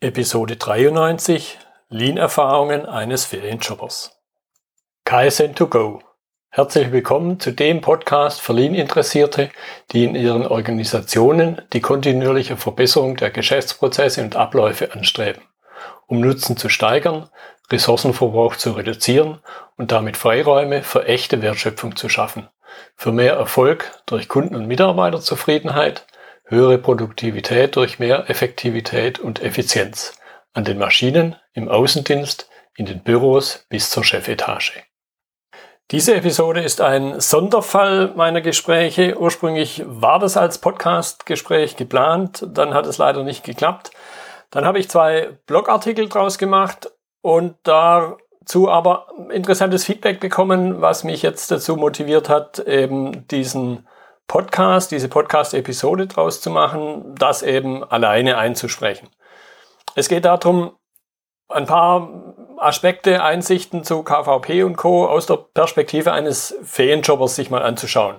Episode 93 Lean-Erfahrungen eines Ferienjobbers. KSN2Go. Herzlich willkommen zu dem Podcast für Lean-Interessierte, die in ihren Organisationen die kontinuierliche Verbesserung der Geschäftsprozesse und Abläufe anstreben, um Nutzen zu steigern, Ressourcenverbrauch zu reduzieren und damit Freiräume für echte Wertschöpfung zu schaffen, für mehr Erfolg durch Kunden- und Mitarbeiterzufriedenheit, höhere Produktivität durch mehr Effektivität und Effizienz an den Maschinen, im Außendienst, in den Büros bis zur Chefetage. Diese Episode ist ein Sonderfall meiner Gespräche. Ursprünglich war das als Podcast-Gespräch geplant, dann hat es leider nicht geklappt. Dann habe ich 2 Blogartikel draus gemacht und dazu aber interessantes Feedback bekommen, was mich jetzt dazu motiviert hat, eben diese Podcast-Episode draus zu machen, das eben alleine einzusprechen. Es geht darum, ein paar Aspekte, Einsichten zu KVP und Co. aus der Perspektive eines Ferienjobbers sich mal anzuschauen.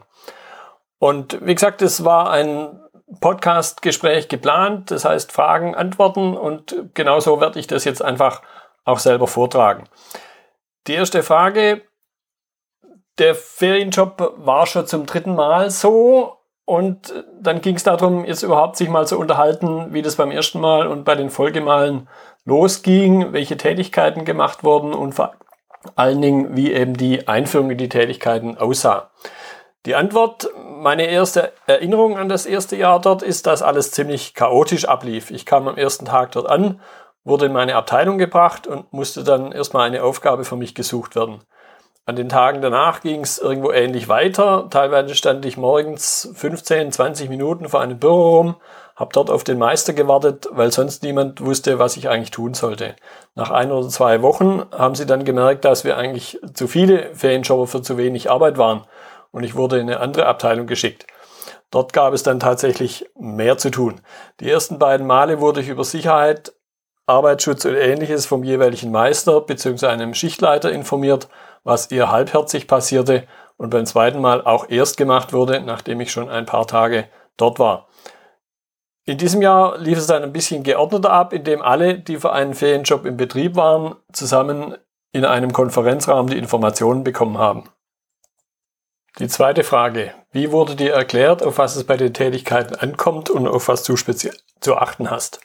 Und wie gesagt, es war ein Podcast-Gespräch geplant, das heißt Fragen, Antworten, und genauso werde ich das jetzt einfach auch selber vortragen. Die erste Frage: Der Ferienjob war schon zum 3. Mal so, und dann ging es darum, jetzt überhaupt sich mal zu unterhalten, wie das beim ersten Mal und bei den Folgemalen losging, welche Tätigkeiten gemacht wurden und vor allen Dingen, wie eben die Einführung in die Tätigkeiten aussah. Die Antwort, meine erste Erinnerung an das erste Jahr dort, ist, dass alles ziemlich chaotisch ablief. Ich kam am ersten Tag dort an, wurde in meine Abteilung gebracht und musste dann erstmal eine Aufgabe für mich gesucht werden. An den Tagen danach ging es irgendwo ähnlich weiter. Teilweise stand ich morgens 15, 20 Minuten vor einem Büro rum, habe dort auf den Meister gewartet, weil sonst niemand wusste, was ich eigentlich tun sollte. Nach 1 oder 2 Wochen haben sie dann gemerkt, dass wir eigentlich zu viele Ferienjobber für zu wenig Arbeit waren, und ich wurde in eine andere Abteilung geschickt. Dort gab es dann tatsächlich mehr zu tun. Die ersten beiden Male wurde ich über Sicherheit, Arbeitsschutz und Ähnliches vom jeweiligen Meister bzw. einem Schichtleiter informiert, was eher halbherzig passierte und beim zweiten Mal auch erst gemacht wurde, nachdem ich schon ein paar Tage dort war. In diesem Jahr lief es dann ein bisschen geordneter ab, indem alle, die für einen Ferienjob im Betrieb waren, zusammen in einem Konferenzraum die Informationen bekommen haben. Die zweite Frage: Wie wurde dir erklärt, auf was es bei den Tätigkeiten ankommt und auf was du speziell zu achten hast?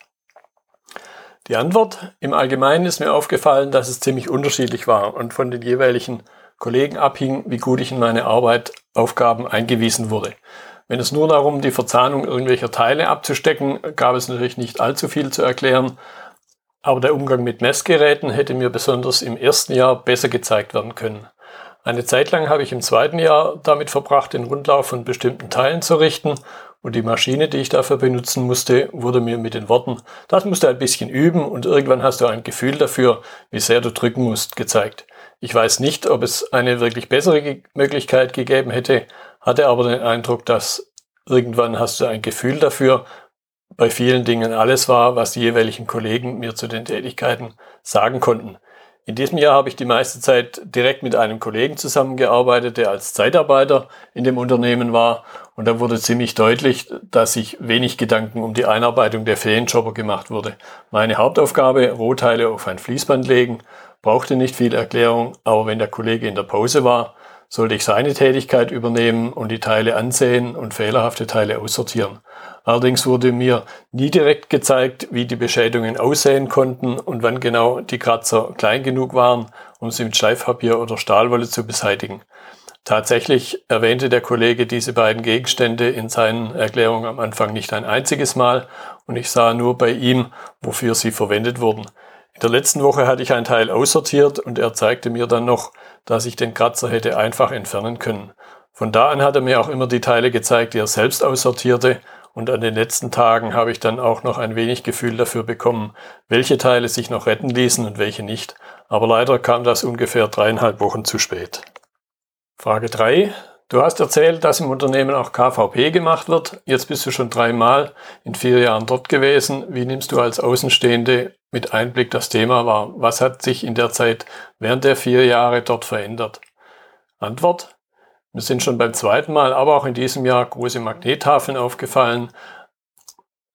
Die Antwort: Im Allgemeinen ist mir aufgefallen, dass es ziemlich unterschiedlich war und von den jeweiligen Kollegen abhing, wie gut ich in meine Aufgaben eingewiesen wurde. Wenn es nur darum, die Verzahnung irgendwelcher Teile abzustecken, gab es natürlich nicht allzu viel zu erklären, aber der Umgang mit Messgeräten hätte mir besonders im ersten Jahr besser gezeigt werden können. Eine Zeit lang habe ich im zweiten Jahr damit verbracht, den Rundlauf von bestimmten Teilen zu richten, und die Maschine, die ich dafür benutzen musste, wurde mir mit den Worten: Das musst du ein bisschen üben und irgendwann hast du ein Gefühl dafür, wie sehr du drücken musst, gezeigt. Ich weiß nicht, ob es eine wirklich bessere Möglichkeit gegeben hätte, hatte aber den Eindruck, dass irgendwann hast du ein Gefühl dafür bei vielen Dingen alles war, was die jeweiligen Kollegen mir zu den Tätigkeiten sagen konnten. In diesem Jahr habe ich die meiste Zeit direkt mit einem Kollegen zusammengearbeitet, der als Zeitarbeiter in dem Unternehmen war, und da wurde ziemlich deutlich, dass sich wenig Gedanken um die Einarbeitung der Ferienjobber gemacht wurde. Meine Hauptaufgabe, Rohteile auf ein Fließband legen, brauchte nicht viel Erklärung, aber wenn der Kollege in der Pause war, sollte ich seine Tätigkeit übernehmen und die Teile ansehen und fehlerhafte Teile aussortieren. Allerdings wurde mir nie direkt gezeigt, wie die Beschädigungen aussehen konnten und wann genau die Kratzer klein genug waren, um sie mit Schleifpapier oder Stahlwolle zu beseitigen. Tatsächlich erwähnte der Kollege diese beiden Gegenstände in seinen Erklärungen am Anfang nicht ein einziges Mal, und ich sah nur bei ihm, wofür sie verwendet wurden. In der letzten Woche hatte ich ein Teil aussortiert und er zeigte mir dann noch, dass ich den Kratzer hätte einfach entfernen können. Von da an hat er mir auch immer die Teile gezeigt, die er selbst aussortierte, und an den letzten Tagen habe ich dann auch noch ein wenig Gefühl dafür bekommen, welche Teile sich noch retten ließen und welche nicht. Aber leider kam das ungefähr 3,5 Wochen zu spät. Frage 3. Du hast erzählt, dass im Unternehmen auch KVP gemacht wird. Jetzt bist du schon 3 Mal in 4 Jahren dort gewesen. Wie nimmst du als Außenstehende mit Einblick das Thema wahr? Was hat sich in der Zeit während der 4 Jahre dort verändert? Antwort: Mir sind schon beim zweiten Mal, aber auch in diesem Jahr große Magnettafeln aufgefallen,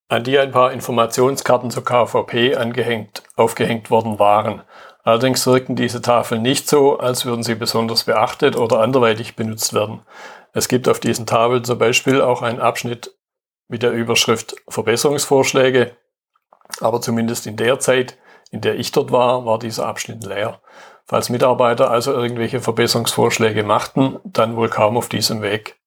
an die ein paar Informationskarten zur KVP aufgehängt worden waren. Allerdings wirkten diese Tafeln nicht so, als würden sie besonders beachtet oder anderweitig benutzt werden. Es gibt auf diesen Tafeln zum Beispiel auch einen Abschnitt mit der Überschrift Verbesserungsvorschläge, aber zumindest in der Zeit, in der ich dort war dieser Abschnitt leer. Falls Mitarbeiter also irgendwelche Verbesserungsvorschläge machten, dann wohl kaum auf diesem Weg.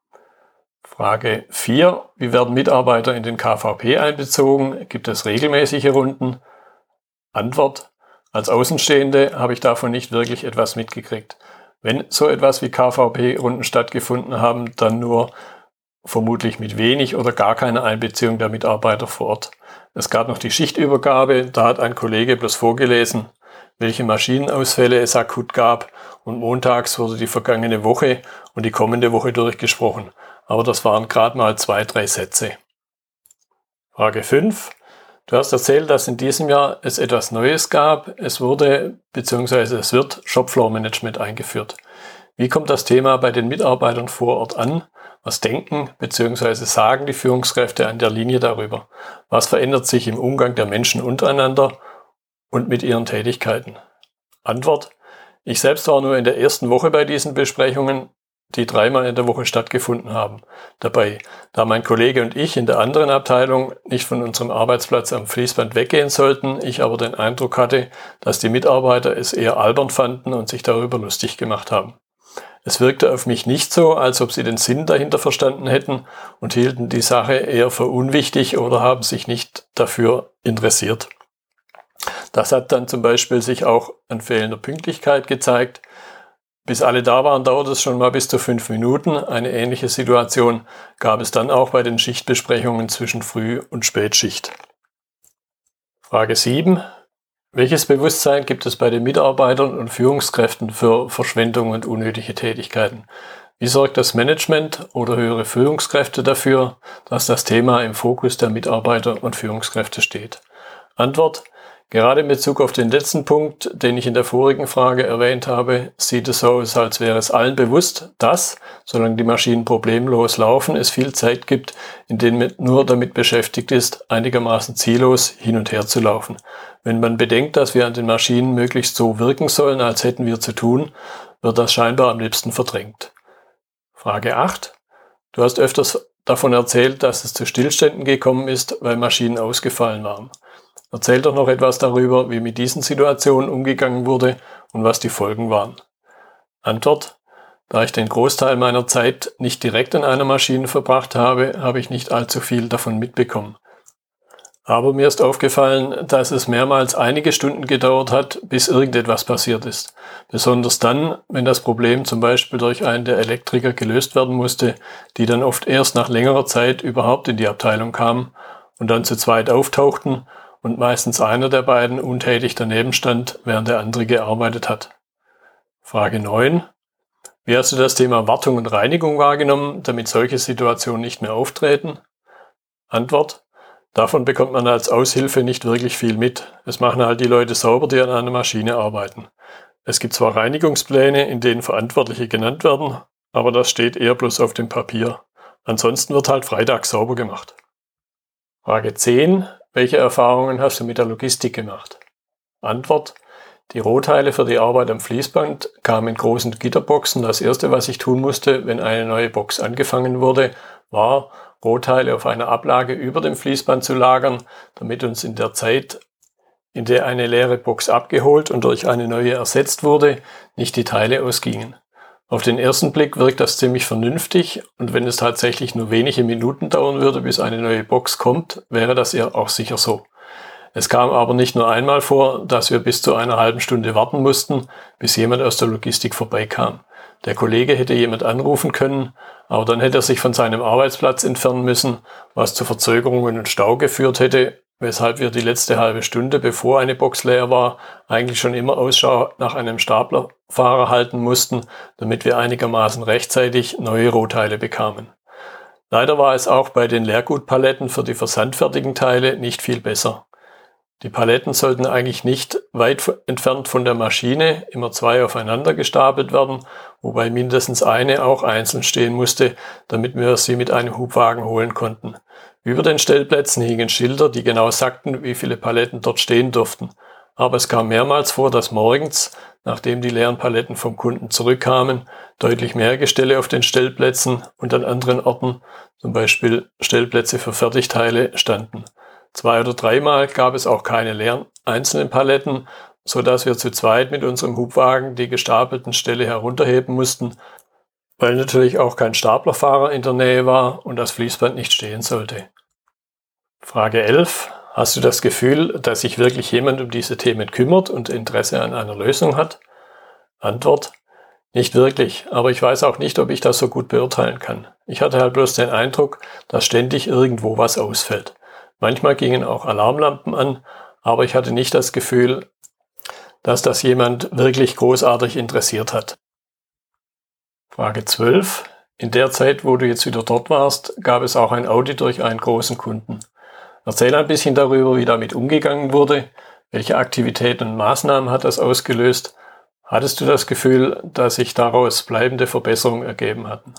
Frage 4. Wie werden Mitarbeiter in den KVP einbezogen? Gibt es regelmäßige Runden? Antwort. Als Außenstehende habe ich davon nicht wirklich etwas mitgekriegt. Wenn so etwas wie KVP-Runden stattgefunden haben, dann nur vermutlich mit wenig oder gar keiner Einbeziehung der Mitarbeiter vor Ort. Es gab noch die Schichtübergabe, da hat ein Kollege bloß vorgelesen, welche Maschinenausfälle es akut gab, und montags wurde die vergangene Woche und die kommende Woche durchgesprochen. Aber das waren gerade mal 2-3 Sätze. Frage 5. Du hast erzählt, dass in diesem Jahr es etwas Neues gab. Es wurde bzw. es wird Shopfloor-Management eingeführt. Wie kommt das Thema bei den Mitarbeitern vor Ort an? Was denken bzw. sagen die Führungskräfte an der Linie darüber? Was verändert sich im Umgang der Menschen untereinander und mit ihren Tätigkeiten? Antwort. Ich selbst war nur in der ersten Woche bei diesen Besprechungen, die 3-mal in der Woche stattgefunden haben, dabei, da mein Kollege und ich in der anderen Abteilung nicht von unserem Arbeitsplatz am Fließband weggehen sollten, ich aber den Eindruck hatte, dass die Mitarbeiter es eher albern fanden und sich darüber lustig gemacht haben. Es wirkte auf mich nicht so, als ob sie den Sinn dahinter verstanden hätten und hielten die Sache eher für unwichtig oder haben sich nicht dafür interessiert. Das hat dann zum Beispiel sich auch an fehlender Pünktlichkeit gezeigt. Bis alle da waren, dauert es schon mal bis zu 5 Minuten. Eine ähnliche Situation gab es dann auch bei den Schichtbesprechungen zwischen Früh- und Spätschicht. Frage 7. Welches Bewusstsein gibt es bei den Mitarbeitern und Führungskräften für Verschwendung und unnötige Tätigkeiten? Wie sorgt das Management oder höhere Führungskräfte dafür, dass das Thema im Fokus der Mitarbeiter und Führungskräfte steht? Antwort. Gerade in Bezug auf den letzten Punkt, den ich in der vorigen Frage erwähnt habe, sieht es so aus, als wäre es allen bewusst, dass, solange die Maschinen problemlos laufen, es viel Zeit gibt, in denen man nur damit beschäftigt ist, einigermaßen ziellos hin und her zu laufen. Wenn man bedenkt, dass wir an den Maschinen möglichst so wirken sollen, als hätten wir zu tun, wird das scheinbar am liebsten verdrängt. Frage 8. Du hast öfters davon erzählt, dass es zu Stillständen gekommen ist, weil Maschinen ausgefallen waren. Erzähl doch noch etwas darüber, wie mit diesen Situationen umgegangen wurde und was die Folgen waren. Antwort. Da ich den Großteil meiner Zeit nicht direkt an einer Maschine verbracht habe, habe ich nicht allzu viel davon mitbekommen. Aber mir ist aufgefallen, dass es mehrmals einige Stunden gedauert hat, bis irgendetwas passiert ist. Besonders dann, wenn das Problem zum Beispiel durch einen der Elektriker gelöst werden musste, die dann oft erst nach längerer Zeit überhaupt in die Abteilung kamen und dann zu zweit auftauchten und meistens einer der beiden untätig daneben stand, während der andere gearbeitet hat. Frage 9. Wie hast du das Thema Wartung und Reinigung wahrgenommen, damit solche Situationen nicht mehr auftreten? Antwort. Davon bekommt man als Aushilfe nicht wirklich viel mit. Es machen halt die Leute sauber, die an einer Maschine arbeiten. Es gibt zwar Reinigungspläne, in denen Verantwortliche genannt werden, aber das steht eher bloß auf dem Papier. Ansonsten wird halt freitags sauber gemacht. Frage 10. Welche Erfahrungen hast du mit der Logistik gemacht? Antwort. Die Rohteile für die Arbeit am Fließband kamen in großen Gitterboxen. Das erste, was ich tun musste, wenn eine neue Box angefangen wurde, war, Rohteile auf einer Ablage über dem Fließband zu lagern, damit uns in der Zeit, in der eine leere Box abgeholt und durch eine neue ersetzt wurde, nicht die Teile ausgingen. Auf den ersten Blick wirkt das ziemlich vernünftig und wenn es tatsächlich nur wenige Minuten dauern würde, bis eine neue Box kommt, wäre das ja auch sicher so. Es kam aber nicht nur einmal vor, dass wir bis zu einer halben Stunde warten mussten, bis jemand aus der Logistik vorbeikam. Der Kollege hätte jemand anrufen können, aber dann hätte er sich von seinem Arbeitsplatz entfernen müssen, was zu Verzögerungen und Stau geführt hätte, weshalb wir die letzte halbe Stunde, bevor eine Box leer war, eigentlich schon immer Ausschau nach einem Staplerfahrer halten mussten, damit wir einigermaßen rechtzeitig neue Rohteile bekamen. Leider war es auch bei den Leergutpaletten für die versandfertigen Teile nicht viel besser. Die Paletten sollten eigentlich nicht weit entfernt von der Maschine, immer 2 aufeinander gestapelt werden, wobei mindestens eine auch einzeln stehen musste, damit wir sie mit einem Hubwagen holen konnten. Über den Stellplätzen hingen Schilder, die genau sagten, wie viele Paletten dort stehen durften. Aber es kam mehrmals vor, dass morgens, nachdem die leeren Paletten vom Kunden zurückkamen, deutlich mehr Gestelle auf den Stellplätzen und an anderen Orten, zum Beispiel Stellplätze für Fertigteile, standen. 2- oder 3-mal gab es auch keine leeren einzelnen Paletten, so dass wir zu zweit mit unserem Hubwagen die gestapelten Ställe herunterheben mussten, weil natürlich auch kein Staplerfahrer in der Nähe war und das Fließband nicht stehen sollte. Frage 11. Hast du das Gefühl, dass sich wirklich jemand um diese Themen kümmert und Interesse an einer Lösung hat? Antwort: Nicht wirklich, aber ich weiß auch nicht, ob ich das so gut beurteilen kann. Ich hatte halt bloß den Eindruck, dass ständig irgendwo was ausfällt. Manchmal gingen auch Alarmlampen an, aber ich hatte nicht das Gefühl, dass das jemand wirklich großartig interessiert hat. Frage 12. In der Zeit, wo du jetzt wieder dort warst, gab es auch ein Audit durch einen großen Kunden. Erzähl ein bisschen darüber, wie damit umgegangen wurde, welche Aktivitäten und Maßnahmen hat das ausgelöst. Hattest du das Gefühl, dass sich daraus bleibende Verbesserungen ergeben hatten?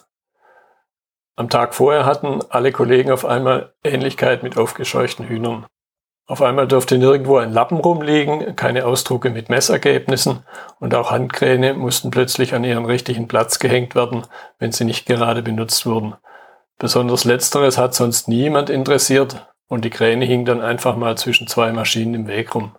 Am Tag vorher hatten alle Kollegen auf einmal Ähnlichkeit mit aufgescheuchten Hühnern. Auf einmal durfte nirgendwo ein Lappen rumliegen, keine Ausdrucke mit Messergebnissen und auch Handkräne mussten plötzlich an ihren richtigen Platz gehängt werden, wenn sie nicht gerade benutzt wurden. Besonders Letzteres hat sonst niemand interessiert und die Kräne hing dann einfach mal zwischen 2 Maschinen im Weg rum.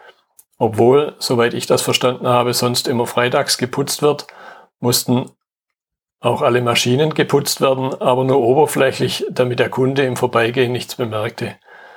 Obwohl, soweit ich das verstanden habe, sonst immer freitags geputzt wird, mussten auch alle Maschinen geputzt werden, aber nur oberflächlich, damit der Kunde im Vorbeigehen nichts bemerkte.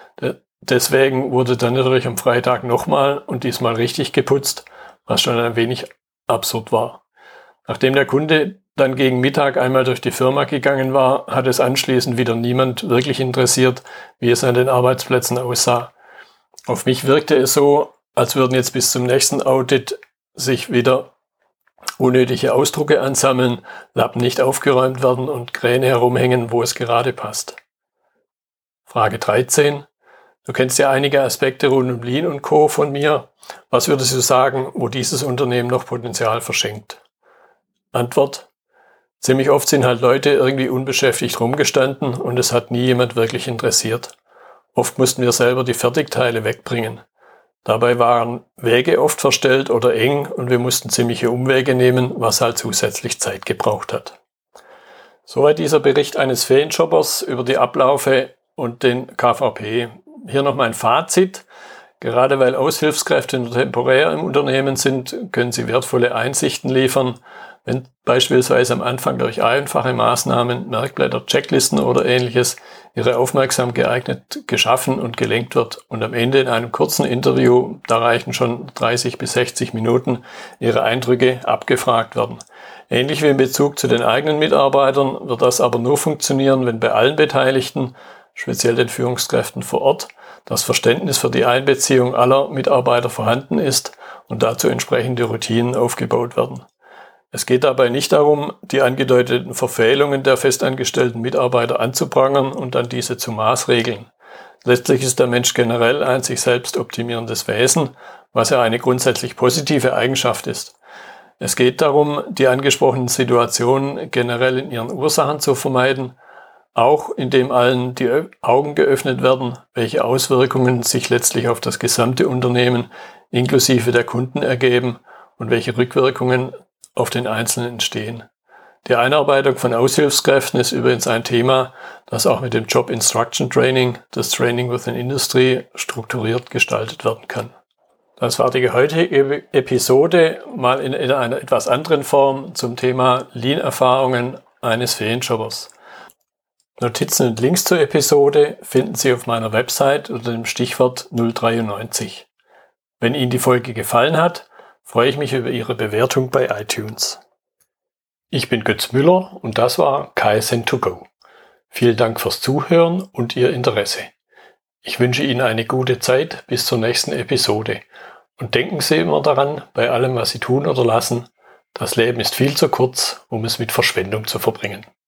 Deswegen wurde dann natürlich am Freitag nochmal und diesmal richtig geputzt, was schon ein wenig absurd war. Nachdem der Kunde dann gegen Mittag einmal durch die Firma gegangen war, hat es anschließend wieder niemand wirklich interessiert, wie es an den Arbeitsplätzen aussah. Auf mich wirkte es so, als würden jetzt bis zum nächsten Audit sich wieder unnötige Ausdrucke ansammeln, Lappen nicht aufgeräumt werden und Kräne herumhängen, wo es gerade passt. Frage 13. Du kennst ja einige Aspekte rund um Lean und Co. von mir. Was würdest du sagen, wo dieses Unternehmen noch Potenzial verschenkt? Antwort: Ziemlich oft sind halt Leute irgendwie unbeschäftigt rumgestanden und es hat nie jemand wirklich interessiert. Oft mussten wir selber die Fertigteile wegbringen. Dabei waren Wege oft verstellt oder eng und wir mussten ziemliche Umwege nehmen, was halt zusätzlich Zeit gebraucht hat. Soweit dieser Bericht eines Ferienjobbers über die Abläufe und den KVP. Hier noch mein Fazit. Gerade weil Aushilfskräfte nur temporär im Unternehmen sind, können sie wertvolle Einsichten liefern, wenn beispielsweise am Anfang durch einfache Maßnahmen, Merkblätter, Checklisten oder ähnliches ihre Aufmerksamkeit geeignet geschaffen und gelenkt wird und am Ende in einem kurzen Interview, da reichen schon 30 bis 60 Minuten, ihre Eindrücke abgefragt werden. Ähnlich wie in Bezug zu den eigenen Mitarbeitern wird das aber nur funktionieren, wenn bei allen Beteiligten, speziell den Führungskräften vor Ort, das Verständnis für die Einbeziehung aller Mitarbeiter vorhanden ist und dazu entsprechende Routinen aufgebaut werden. Es geht dabei nicht darum, die angedeuteten Verfehlungen der festangestellten Mitarbeiter anzuprangern und dann diese zu maßregeln. Letztlich ist der Mensch generell ein sich selbst optimierendes Wesen, was ja eine grundsätzlich positive Eigenschaft ist. Es geht darum, die angesprochenen Situationen generell in ihren Ursachen zu vermeiden, auch indem allen die Augen geöffnet werden, welche Auswirkungen sich letztlich auf das gesamte Unternehmen inklusive der Kunden ergeben und welche Rückwirkungen auf den Einzelnen entstehen. Die Einarbeitung von Aushilfskräften ist übrigens ein Thema, das auch mit dem Job Instruction Training, das Training within Industry, strukturiert gestaltet werden kann. Das war die heutige Episode, mal in einer etwas anderen Form zum Thema Lean-Erfahrungen eines Ferienjobbers. Notizen und Links zur Episode finden Sie auf meiner Website unter dem Stichwort 093. Wenn Ihnen die Folge gefallen hat, freue ich mich über Ihre Bewertung bei iTunes. Ich bin Götz Müller und das war KSN2Go. Vielen Dank fürs Zuhören und Ihr Interesse. Ich wünsche Ihnen eine gute Zeit bis zur nächsten Episode. Und denken Sie immer daran, bei allem, was Sie tun oder lassen, das Leben ist viel zu kurz, um es mit Verschwendung zu verbringen.